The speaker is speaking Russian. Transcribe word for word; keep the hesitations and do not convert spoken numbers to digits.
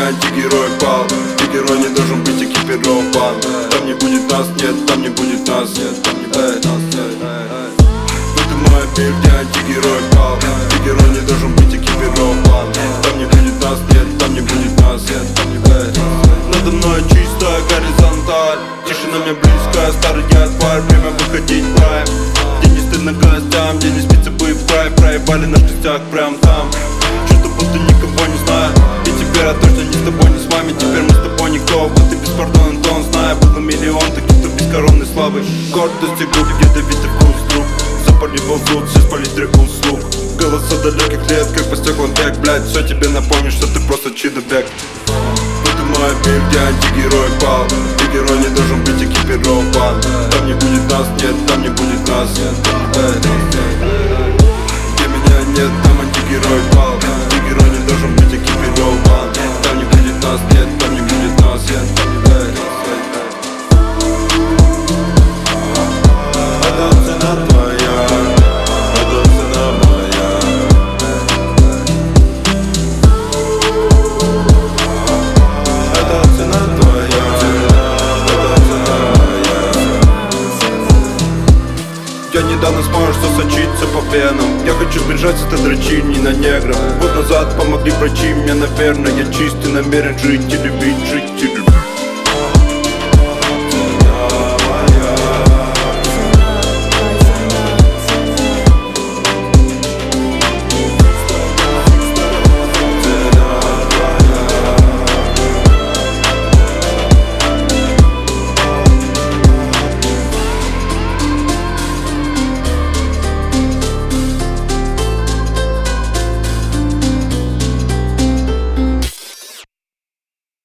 антигерой пал. Ты герой не должен быть экипирован. Там не будет нас, нет, там не будет нас, нет, там не будет нас, нет. Это мой мир, где антигерой пал. Ты герой не должен быть экипирован. Там не будет нас, нет, там не будет нас, нет, там не будет нас. Надо мной чистая горизонталь, тишина мне близкая, старый тварь, время выходить в прайм. Где не стыдно гостям, где не спится бы в прайм. Проебали наш костяк прям там. Чувство будто никого не знаю. И теперь я точно не с тобой, не с вами. Теперь мы с тобой никто, вот ты беспардонен тон. Знаю, было миллион таких, кто бескоронный слабый. Гордость и губ, ядовитый вкус друг. Запали ползут, все спалить реку услуг. Голоса далеких лет, как по стеклам бег. Блять, все тебе напомнит, что ты просто чидо-бег. Это мой мир, где антигерой пал. Ты герой не должен быть экипирован. Там не будет нас, нет, там не будет нас, нет, там не будет нас. Где меня нет, там антигерой пал. Ты герой не должен быть экипирован. Там не будет нас, нет, там не будет нас, нет, там не будет нас. Это цена твоя, это цена моя. Это цена твоя, это цена моя. Я недавно смог, что сочится по венам. Я хочу сбежать с этой дрочильни на негров. Год назад помогли врачи мне, наверное. Я чистый намерен жить и любить, жить и любить.